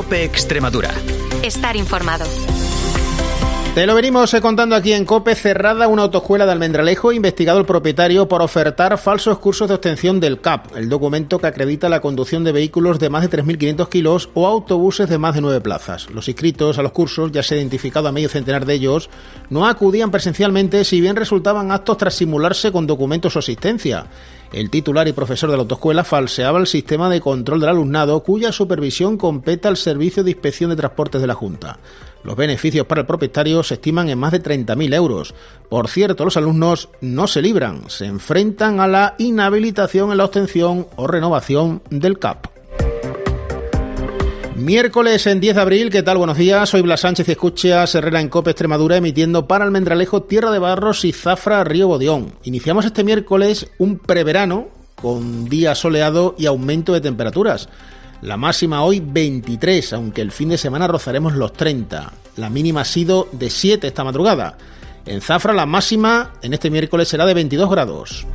COPE Extremadura. Estar informado. Te lo venimos contando aquí en COPE. Cerrada una autoescuela de Almendralejo, investigado el propietario por ofertar falsos cursos de obtención del CAP, el documento que acredita la conducción de vehículos de más de 3.500 kilos o autobuses de más de 9 plazas. Los inscritos a los cursos, ya se ha identificado a medio centenar de ellos, no acudían presencialmente, si bien resultaban aptos tras simularse con documentos su asistencia. El titular y profesor de la autoescuela falseaba el sistema de control del alumnado, cuya supervisión compete al Servicio de Inspección de Transportes de la Junta. Los beneficios para el propietario se estiman en más de 30.000 euros. Por cierto, los alumnos no se libran, se enfrentan a la inhabilitación en la obtención o renovación del CAP. Miércoles en 10 de abril, ¿qué tal? Buenos días, soy Blas Sánchez y escuchas Herrera en COPE Extremadura, emitiendo para Almendralejo, Tierra de Barros y Zafra, Río Bodión. Iniciamos este miércoles un preverano con día soleado y aumento de temperaturas. La máxima hoy 23, aunque el fin de semana rozaremos los 30. La mínima ha sido de 7 esta madrugada. En Zafra la máxima en este miércoles será de 22 grados.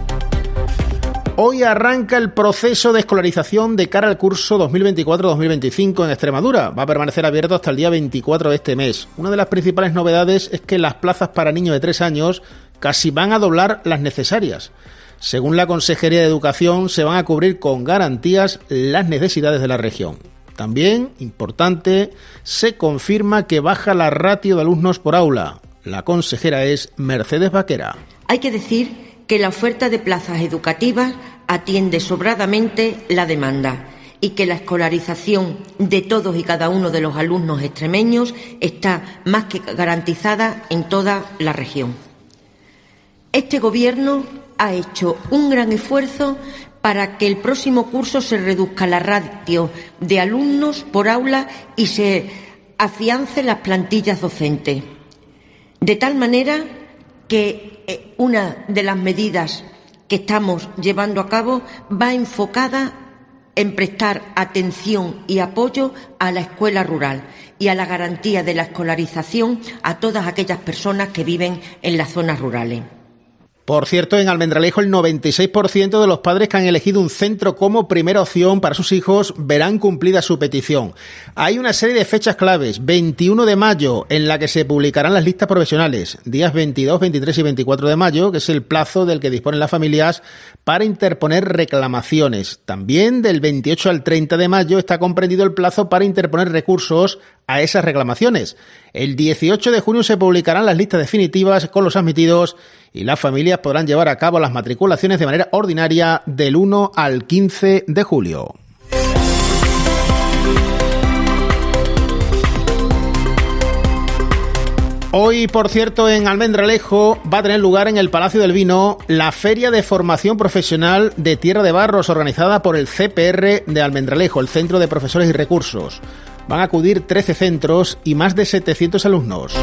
Hoy arranca el proceso de escolarización de cara al curso 2024-2025 en Extremadura. Va a permanecer abierto hasta el día 24 de este mes. Una de las principales novedades es que las plazas para niños de 3 años casi van a doblar las necesarias. Según la Consejería de Educación, se van a cubrir con garantías las necesidades de la región. También, importante, se confirma que baja la ratio de alumnos por aula. La consejera es Mercedes Vaquera. Hay que decir que la oferta de plazas educativas atiende sobradamente la demanda y que la escolarización de todos y cada uno de los alumnos extremeños está más que garantizada en toda la región. Este Gobierno ha hecho un gran esfuerzo para que el próximo curso se reduzca la ratio de alumnos por aula y se afiancen las plantillas docentes. De tal manera que una de las medidas que estamos llevando a cabo va enfocada en prestar atención y apoyo a la escuela rural y a la garantía de la escolarización a todas aquellas personas que viven en las zonas rurales. Por cierto, en Almendralejo el 96% de los padres que han elegido un centro como primera opción para sus hijos verán cumplida su petición. Hay una serie de fechas claves, 21 de mayo, en la que se publicarán las listas profesionales, días 22, 23 y 24 de mayo, que es el plazo del que disponen las familias para interponer reclamaciones. También del 28 al 30 de mayo está comprendido el plazo para interponer recursos a esas reclamaciones. El 18 de junio se publicarán las listas definitivas con los admitidos y las familias podrán llevar a cabo las matriculaciones de manera ordinaria del 1 al 15 de julio. Hoy, por cierto, en Almendralejo va a tener lugar en el Palacio del Vino la Feria de Formación Profesional de Tierra de Barros, organizada por el CPR de Almendralejo, el Centro de Profesores y Recursos. Van a acudir 13 centros y más de 700 alumnos.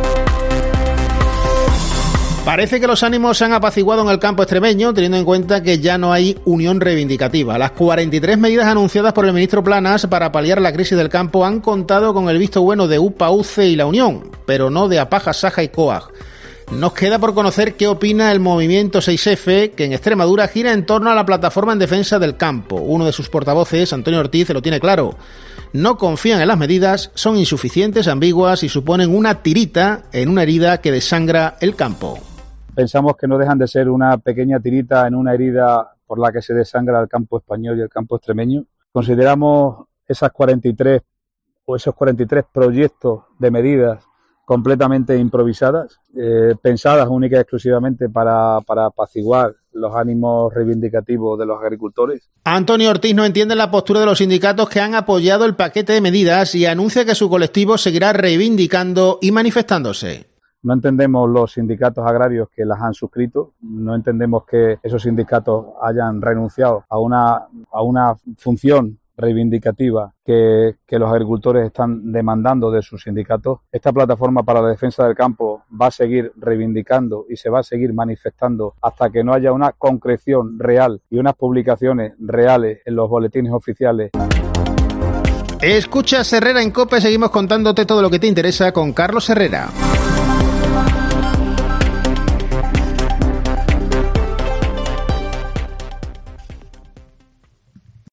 Parece que los ánimos se han apaciguado en el campo extremeño, teniendo en cuenta que ya no hay unión reivindicativa. Las 43 medidas anunciadas por el ministro Planas para paliar la crisis del campo han contado con el visto bueno de UPA, UCE y la Unión, pero no de APAJA, SAJA y COAG. Nos queda por conocer qué opina el movimiento 6F, que en Extremadura gira en torno a la plataforma en defensa del campo. Uno de sus portavoces, Antonio Ortiz, lo tiene claro. No confían en las medidas, son insuficientes, ambiguas y suponen una tirita en una herida que desangra el campo. Pensamos que no dejan de ser una pequeña tirita en una herida por la que se desangra el campo español y el campo extremeño. Consideramos esos 43 proyectos de medidas completamente improvisadas, pensadas única y exclusivamente para apaciguar los ánimos reivindicativos de los agricultores. Antonio Ortiz no entiende la postura de los sindicatos que han apoyado el paquete de medidas y anuncia que su colectivo seguirá reivindicando y manifestándose. No entendemos los sindicatos agrarios que las han suscrito, no entendemos que esos sindicatos hayan renunciado a una función reivindicativa que los agricultores están demandando de sus sindicatos. Esta plataforma para la defensa del campo va a seguir reivindicando y se va a seguir manifestando hasta que no haya una concreción real y unas publicaciones reales en los boletines oficiales. Escuchas Herrera en COPE, seguimos contándote todo lo que te interesa con Carlos Herrera.